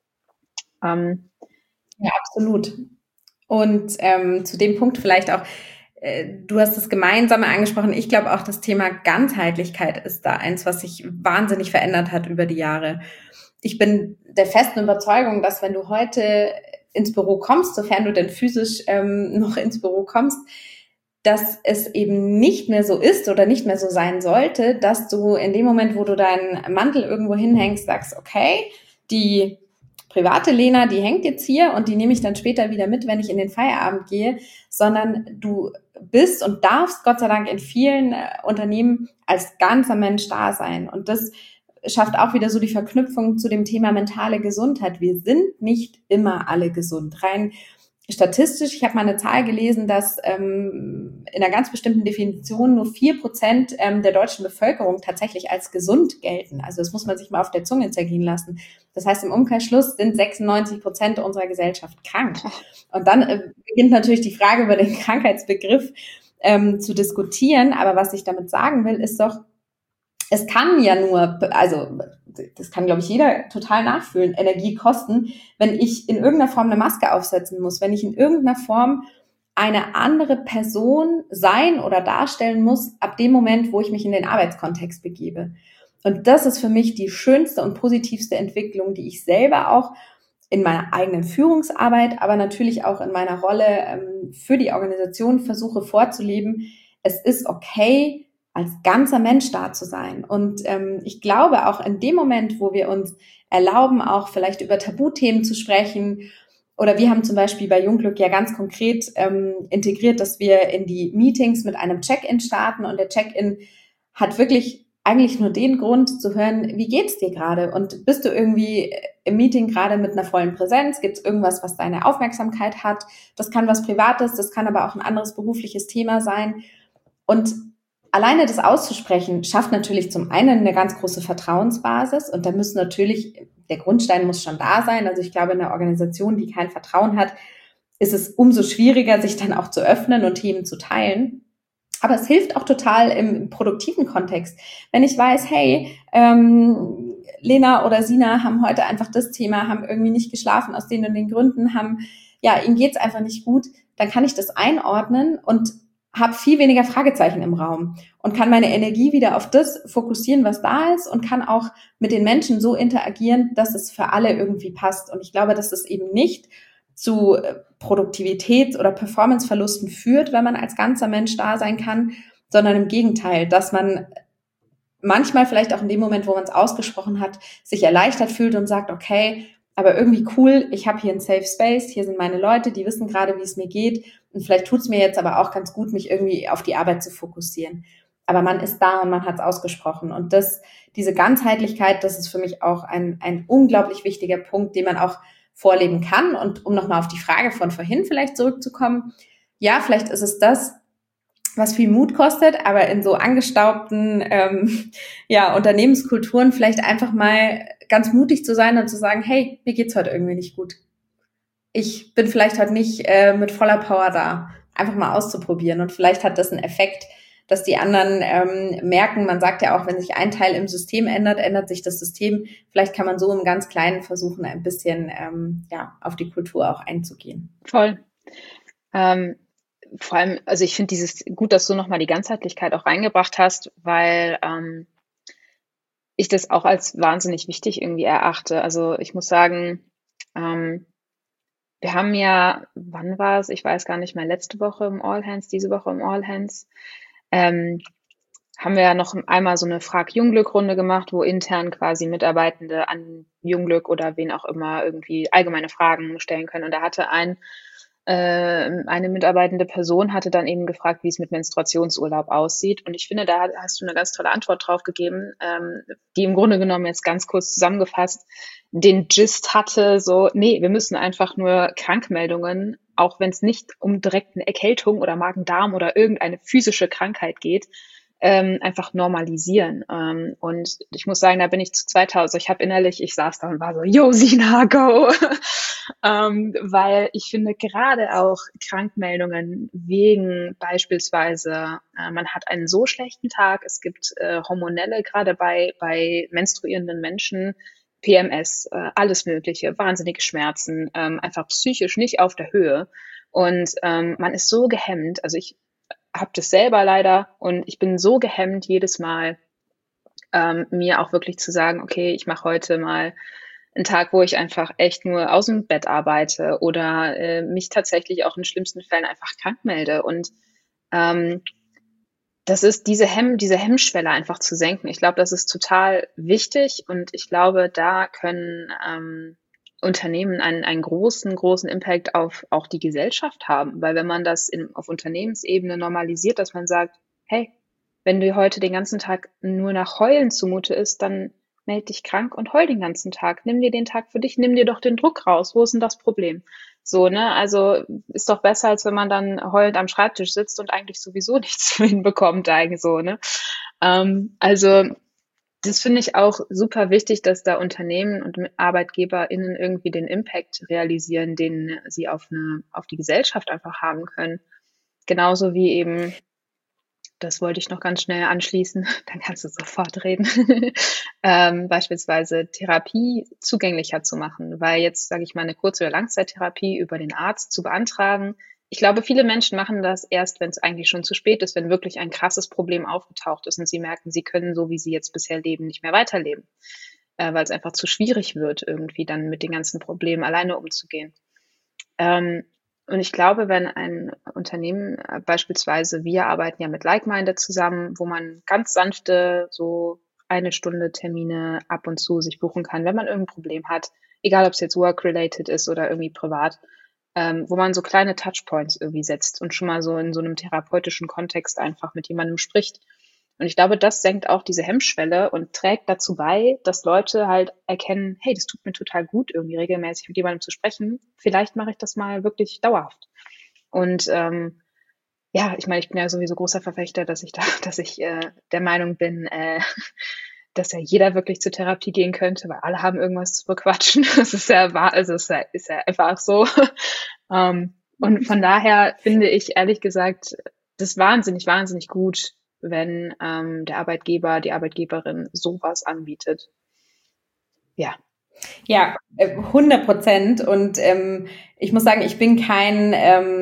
Ja, absolut. Und zu dem Punkt vielleicht auch, du hast das Gemeinsame angesprochen. Ich glaube auch, das Thema Ganzheitlichkeit ist da eins, was sich wahnsinnig verändert hat über die Jahre. Ich bin der festen Überzeugung, dass wenn du heute ins Büro kommst, sofern du denn physisch noch ins Büro kommst, dass es eben nicht mehr so ist oder nicht mehr so sein sollte, dass du in dem Moment, wo du deinen Mantel irgendwo hinhängst, sagst, okay, die private Lena, die hängt jetzt hier und die nehme ich dann später wieder mit, wenn ich in den Feierabend gehe, sondern du bist und darfst Gott sei Dank in vielen Unternehmen als ganzer Mensch da sein. Und das schafft auch wieder so die Verknüpfung zu dem Thema mentale Gesundheit. Wir sind nicht immer alle gesund. Rein statistisch, ich habe mal eine Zahl gelesen, dass in einer ganz bestimmten Definition nur 4% der deutschen Bevölkerung tatsächlich als gesund gelten. Also das muss man sich mal auf der Zunge zergehen lassen. Das heißt, im Umkehrschluss sind 96% unserer Gesellschaft krank. Und dann beginnt natürlich die Frage über den Krankheitsbegriff zu diskutieren. Aber was ich damit sagen will, ist doch, es kann ja nur, also das kann, glaube ich, jeder total nachfühlen, Energie kosten, wenn ich in irgendeiner Form eine Maske aufsetzen muss, wenn ich in irgendeiner Form eine andere Person sein oder darstellen muss, ab dem Moment, wo ich mich in den Arbeitskontext begebe. Und das ist für mich die schönste und positivste Entwicklung, die ich selber auch in meiner eigenen Führungsarbeit, aber natürlich auch in meiner Rolle für die Organisation versuche vorzuleben, es ist okay, als ganzer Mensch da zu sein. Und ich glaube auch in dem Moment, wo wir uns erlauben, auch vielleicht über Tabuthemen zu sprechen, oder wir haben zum Beispiel bei Jungglück ja ganz konkret integriert, dass wir in die Meetings mit einem Check-in starten, und der Check-in hat wirklich eigentlich nur den Grund zu hören, wie geht's dir gerade? Und bist du irgendwie im Meeting gerade mit einer vollen Präsenz? Gibt es irgendwas, was deine Aufmerksamkeit hat? Das kann was Privates, das kann aber auch ein anderes berufliches Thema sein. Und alleine das auszusprechen, schafft natürlich zum einen eine ganz große Vertrauensbasis, und da müssen natürlich, der Grundstein muss schon da sein. Also ich glaube, in einer Organisation, die kein Vertrauen hat, ist es umso schwieriger, sich dann auch zu öffnen und Themen zu teilen. Aber es hilft auch total im produktiven Kontext. Wenn ich weiß, hey, Lena oder Sina haben heute einfach das Thema, haben irgendwie nicht geschlafen aus den und den Gründen, ihnen geht's einfach nicht gut, dann kann ich das einordnen und habe viel weniger Fragezeichen im Raum und kann meine Energie wieder auf das fokussieren, was da ist, und kann auch mit den Menschen so interagieren, dass es für alle irgendwie passt. Und ich glaube, dass es eben nicht zu Produktivitäts- oder Performanceverlusten führt, wenn man als ganzer Mensch da sein kann, sondern im Gegenteil, dass man manchmal vielleicht auch in dem Moment, wo man es ausgesprochen hat, sich erleichtert fühlt und sagt, okay, aber irgendwie cool, ich habe hier einen Safe Space, hier sind meine Leute, die wissen gerade, wie es mir geht, und vielleicht tut es mir jetzt aber auch ganz gut, mich irgendwie auf die Arbeit zu fokussieren. Aber man ist da und man hat es ausgesprochen, und diese Ganzheitlichkeit, das ist für mich auch ein unglaublich wichtiger Punkt, den man auch vorleben kann. Und um nochmal auf die Frage von vorhin vielleicht zurückzukommen, ja, vielleicht ist es das, was viel Mut kostet, aber in so angestaubten Unternehmenskulturen vielleicht einfach mal ganz mutig zu sein und zu sagen, hey, mir geht's heute irgendwie nicht gut. Ich bin vielleicht heute nicht mit voller Power da. Einfach mal auszuprobieren, und vielleicht hat das einen Effekt, dass die anderen merken, man sagt ja auch, wenn sich ein Teil im System ändert, ändert sich das System. Vielleicht kann man so im ganz Kleinen versuchen, ein bisschen auf die Kultur auch einzugehen. Voll. Vor allem, also ich finde gut, dass du nochmal die Ganzheitlichkeit auch reingebracht hast, weil ich das auch als wahnsinnig wichtig irgendwie erachte. Also ich muss sagen, wir haben ja, wann war es? Ich weiß gar nicht mehr, letzte Woche im All Hands, diese Woche im All Hands, haben wir ja noch einmal so eine Frag-Jungglück-Runde gemacht, wo intern quasi Mitarbeitende an Jungglück oder wen auch immer irgendwie allgemeine Fragen stellen können. Und da hatte eine mitarbeitende Person hatte dann eben gefragt, wie es mit Menstruationsurlaub aussieht. Und ich finde, da hast du eine ganz tolle Antwort drauf gegeben, die im Grunde genommen jetzt ganz kurz zusammengefasst den Gist hatte, so, nee, wir müssen einfach nur Krankmeldungen, auch wenn es nicht um direkt eine Erkältung oder Magen-Darm oder irgendeine physische Krankheit geht, einfach normalisieren. Und ich muss sagen, da bin ich zu 2000. Ich saß da und war so, yo, Sina, go! Weil ich finde gerade auch Krankmeldungen wegen beispielsweise, man hat einen so schlechten Tag, es gibt hormonelle, gerade bei menstruierenden Menschen, PMS, alles Mögliche, wahnsinnige Schmerzen, einfach psychisch nicht auf der Höhe. Und man ist so gehemmt, also ich habe das selber leider, und ich bin so gehemmt jedes Mal, mir auch wirklich zu sagen, okay, ich mache heute mal einen Tag, wo ich einfach echt nur aus dem Bett arbeite oder mich tatsächlich auch in schlimmsten Fällen einfach krank melde. Und das ist diese Hemmschwelle einfach zu senken. Ich glaube, das ist total wichtig, und ich glaube, da können Unternehmen einen großen Impact auf auch die Gesellschaft haben. Weil wenn man das auf Unternehmensebene normalisiert, dass man sagt, hey, wenn dir heute den ganzen Tag nur nach Heulen zumute ist, dann melde dich krank und heul den ganzen Tag. Nimm dir den Tag für dich, nimm dir doch den Druck raus. Wo ist denn das Problem? So, ne? Also ist doch besser, als wenn man dann heulend am Schreibtisch sitzt und eigentlich sowieso nichts hinbekommt, eigentlich so, ne? Also das finde ich auch super wichtig, dass da Unternehmen und ArbeitgeberInnen irgendwie den Impact realisieren, den sie auf die Gesellschaft einfach haben können. Genauso wie eben, das wollte ich noch ganz schnell anschließen, dann kannst du sofort reden, beispielsweise Therapie zugänglicher zu machen, weil jetzt, sage ich mal, eine Kurz- oder Langzeittherapie über den Arzt zu beantragen, ich glaube, viele Menschen machen das erst, wenn es eigentlich schon zu spät ist, wenn wirklich ein krasses Problem aufgetaucht ist und sie merken, sie können so, wie sie jetzt bisher leben, nicht mehr weiterleben. weil es einfach zu schwierig wird, irgendwie dann mit den ganzen Problemen alleine umzugehen. Und ich glaube, wenn ein Unternehmen, beispielsweise wir arbeiten ja mit Like-Minded zusammen, wo man ganz sanfte, so 1 Stunde Termine ab und zu sich buchen kann, wenn man irgendein Problem hat, egal ob es jetzt work-related ist oder irgendwie privat, wo man so kleine Touchpoints irgendwie setzt und schon mal so in so einem therapeutischen Kontext einfach mit jemandem spricht. Und ich glaube, das senkt auch diese Hemmschwelle und trägt dazu bei, dass Leute halt erkennen, hey, das tut mir total gut, irgendwie regelmäßig mit jemandem zu sprechen. Vielleicht mache ich das mal wirklich dauerhaft. Und ja, ich meine, ich bin ja sowieso großer Verfechter, dass ich der Meinung bin, dass ja jeder wirklich zur Therapie gehen könnte, weil alle haben irgendwas zu bequatschen. Das ist ja wahr, also es ist ja einfach so. Und von daher finde ich ehrlich gesagt das wahnsinnig, wahnsinnig gut, wenn der Arbeitgeber, die Arbeitgeberin sowas anbietet. Ja. Ja, 100%. Und ich muss sagen, ich bin kein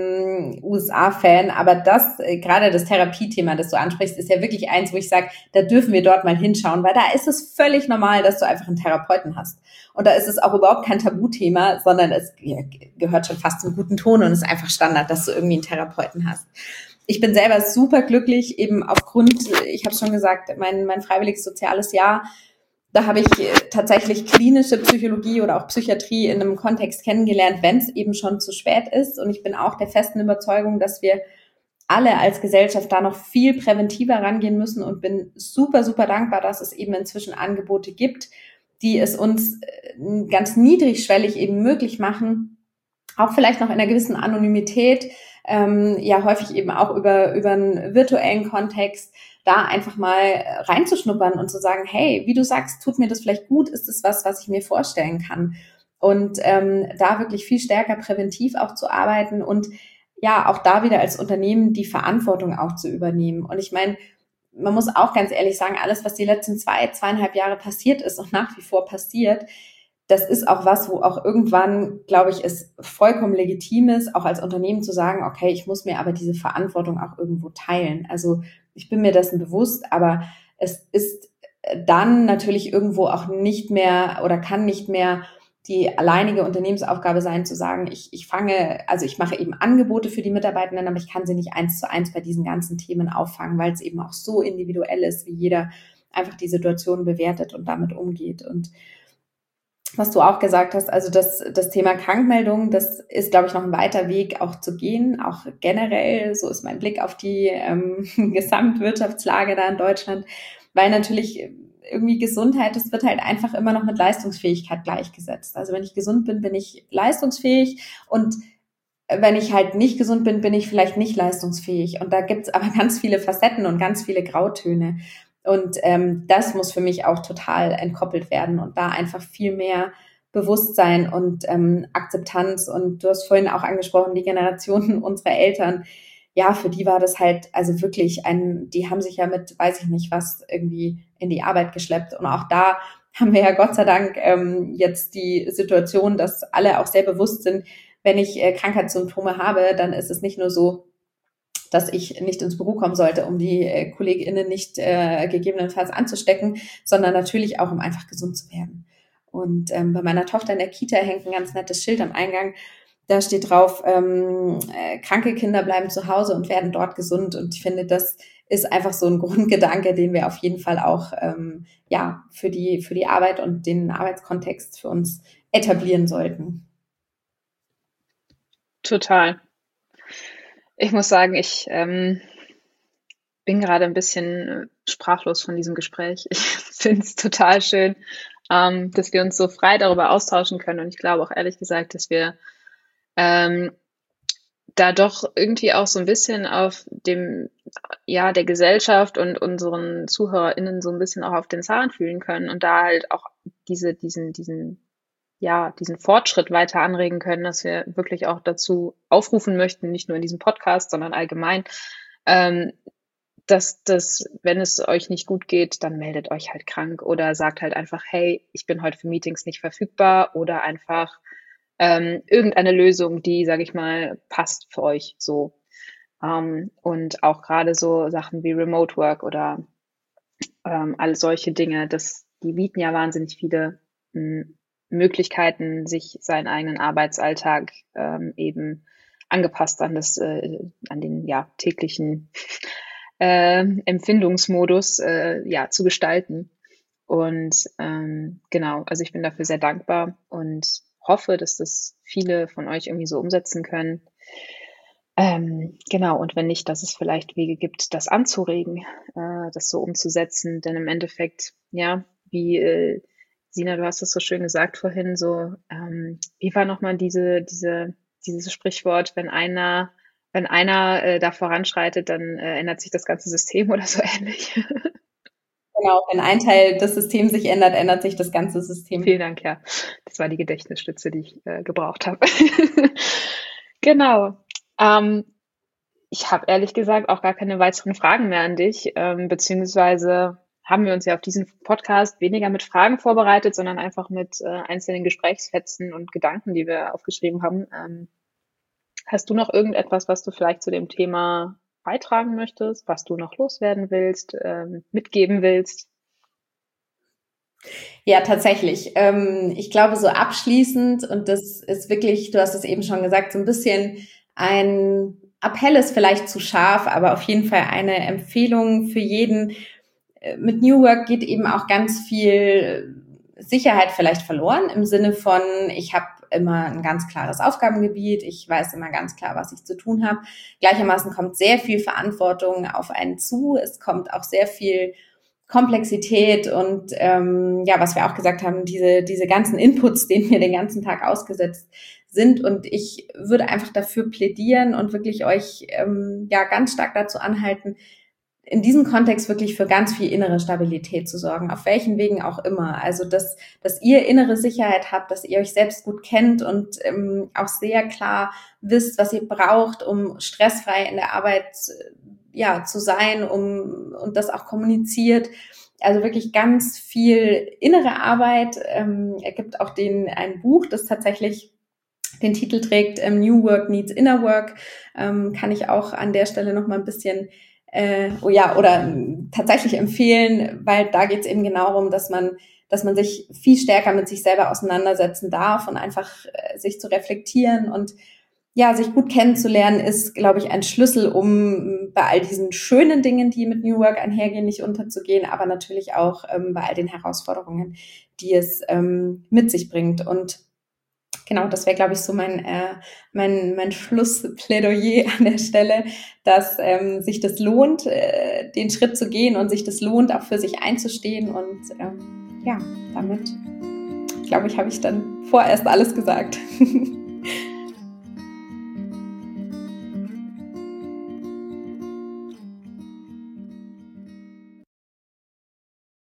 USA-Fan, aber gerade das Therapiethema, das du ansprichst, ist ja wirklich eins, wo ich sage, da dürfen wir dort mal hinschauen, weil da ist es völlig normal, dass du einfach einen Therapeuten hast. Und da ist es auch überhaupt kein Tabuthema, sondern es gehört schon fast zum guten Ton und ist einfach Standard, dass du irgendwie einen Therapeuten hast. Ich bin selber super glücklich, eben aufgrund, ich habe schon gesagt, mein freiwilliges soziales Jahr. Da habe ich tatsächlich klinische Psychologie oder auch Psychiatrie in einem Kontext kennengelernt, wenn es eben schon zu spät ist. Und ich bin auch der festen Überzeugung, dass wir alle als Gesellschaft da noch viel präventiver rangehen müssen und bin super, super dankbar, dass es eben inzwischen Angebote gibt, die es uns ganz niedrigschwellig eben möglich machen, auch vielleicht noch in einer gewissen Anonymität, ja häufig eben auch über einen virtuellen Kontext, da einfach mal reinzuschnuppern und zu sagen, hey, wie du sagst, tut mir das vielleicht gut, ist es was ich mir vorstellen kann? Und da wirklich viel stärker präventiv auch zu arbeiten und ja, auch da wieder als Unternehmen die Verantwortung auch zu übernehmen. Und ich meine, man muss auch ganz ehrlich sagen, alles, was die letzten 2,5 Jahre passiert ist und nach wie vor passiert, das ist auch was, wo auch irgendwann, glaube ich, es vollkommen legitim ist, auch als Unternehmen zu sagen, okay, ich muss mir aber diese Verantwortung auch irgendwo teilen. Also ich bin mir dessen bewusst, aber es ist dann natürlich irgendwo auch nicht mehr oder kann nicht mehr die alleinige Unternehmensaufgabe sein, zu sagen, ich mache eben Angebote für die Mitarbeitenden, aber ich kann sie nicht 1:1 bei diesen ganzen Themen auffangen, weil es eben auch so individuell ist, wie jeder einfach die Situation bewertet und damit umgeht. Und was du auch gesagt hast, also das Thema Krankmeldung, das ist, glaube ich, noch ein weiter Weg auch zu gehen, auch generell, so ist mein Blick auf die Gesamtwirtschaftslage da in Deutschland, weil natürlich irgendwie Gesundheit, das wird halt einfach immer noch mit Leistungsfähigkeit gleichgesetzt. Also wenn ich gesund bin, bin ich leistungsfähig und wenn ich halt nicht gesund bin, bin ich vielleicht nicht leistungsfähig. Und da gibt's aber ganz viele Facetten und ganz viele Grautöne. Und das muss für mich auch total entkoppelt werden und da einfach viel mehr Bewusstsein und Akzeptanz. Und du hast vorhin auch angesprochen, die Generationen unserer Eltern, ja, für die war das halt also wirklich die haben sich ja mit, weiß ich nicht was, irgendwie in die Arbeit geschleppt. Und auch da haben wir ja Gott sei Dank jetzt die Situation, dass alle auch sehr bewusst sind, wenn ich Krankheitssymptome habe, dann ist es nicht nur so, dass ich nicht ins Büro kommen sollte, um die KollegInnen nicht gegebenenfalls anzustecken, sondern natürlich auch, um einfach gesund zu werden. Und bei meiner Tochter in der Kita hängt ein ganz nettes Schild am Eingang. Da steht drauf, kranke Kinder bleiben zu Hause und werden dort gesund. Und ich finde, das ist einfach so ein Grundgedanke, den wir auf jeden Fall auch ja für die Arbeit und den Arbeitskontext für uns etablieren sollten. Total. Ich muss sagen, ich bin gerade ein bisschen sprachlos von diesem Gespräch. Ich finde es total schön, dass wir uns so frei darüber austauschen können. Und ich glaube auch ehrlich gesagt, dass wir da doch irgendwie auch so ein bisschen auf dem, ja, der Gesellschaft und unseren ZuhörerInnen so ein bisschen auch auf den Zahn fühlen können und da halt auch diesen Fortschritt weiter anregen können, dass wir wirklich auch dazu aufrufen möchten, nicht nur in diesem Podcast, sondern allgemein, dass wenn es euch nicht gut geht, dann meldet euch halt krank oder sagt halt einfach, hey, ich bin heute für Meetings nicht verfügbar oder einfach irgendeine Lösung, die, sage ich mal, passt für euch so. Und auch gerade so Sachen wie Remote Work oder all solche Dinge, das die bieten ja wahnsinnig viele Möglichkeiten, sich seinen eigenen Arbeitsalltag eben angepasst an an den täglichen Empfindungsmodus zu gestalten. Und genau, also ich bin dafür sehr dankbar und hoffe, dass das viele von euch irgendwie so umsetzen können. Genau, und wenn nicht, dass es vielleicht Wege gibt, das anzuregen, das so umzusetzen. Denn im Endeffekt, wie Sina, du hast das so schön gesagt vorhin, so, wie war nochmal dieses Sprichwort, wenn einer da voranschreitet, dann ändert sich das ganze System oder so ähnlich. Genau, wenn ein Teil des Systems sich ändert, ändert sich das ganze System. Vielen Dank, ja. Das war die Gedächtnisstütze, die ich gebraucht habe. Genau. Ich habe ehrlich gesagt auch gar keine weiteren Fragen mehr an dich, beziehungsweise haben wir uns ja auf diesen Podcast weniger mit Fragen vorbereitet, sondern einfach mit einzelnen Gesprächsfetzen und Gedanken, die wir aufgeschrieben haben. Hast du noch irgendetwas, was du vielleicht zu dem Thema beitragen möchtest, was du noch loswerden willst, mitgeben willst? Ja, tatsächlich. Ich glaube, so abschließend, und das ist wirklich, du hast es eben schon gesagt, so ein bisschen ein Appell ist vielleicht zu scharf, aber auf jeden Fall eine Empfehlung für jeden. Mit New Work geht eben auch ganz viel Sicherheit vielleicht verloren, im Sinne von, ich habe immer ein ganz klares Aufgabengebiet, ich weiß immer ganz klar, was ich zu tun habe. Gleichermaßen kommt sehr viel Verantwortung auf einen zu, es kommt auch sehr viel Komplexität und was wir auch gesagt haben, diese ganzen Inputs, denen wir den ganzen Tag ausgesetzt sind. Und ich würde einfach dafür plädieren und wirklich euch ganz stark dazu anhalten, in diesem Kontext wirklich für ganz viel innere Stabilität zu sorgen, auf welchen Wegen auch immer. Also, dass ihr innere Sicherheit habt, dass ihr euch selbst gut kennt und auch sehr klar wisst, was ihr braucht, um stressfrei in der Arbeit zu sein, und das auch kommuniziert. Also wirklich ganz viel innere Arbeit. Er gibt auch ein Buch, das tatsächlich den Titel trägt, New Work Needs Inner Work. Kann ich auch an der Stelle noch mal ein bisschen tatsächlich empfehlen, weil da geht es eben genau darum, dass man sich viel stärker mit sich selber auseinandersetzen darf und einfach sich zu reflektieren und sich gut kennenzulernen, ist, glaube ich, ein Schlüssel, um bei all diesen schönen Dingen, die mit New Work einhergehen, nicht unterzugehen, aber natürlich auch bei all den Herausforderungen, die es mit sich bringt. Und genau, das wäre, glaube ich, so mein Schlussplädoyer an der Stelle, dass sich das lohnt, den Schritt zu gehen und sich das lohnt, auch für sich einzustehen. Und damit, glaube ich, habe ich dann vorerst alles gesagt.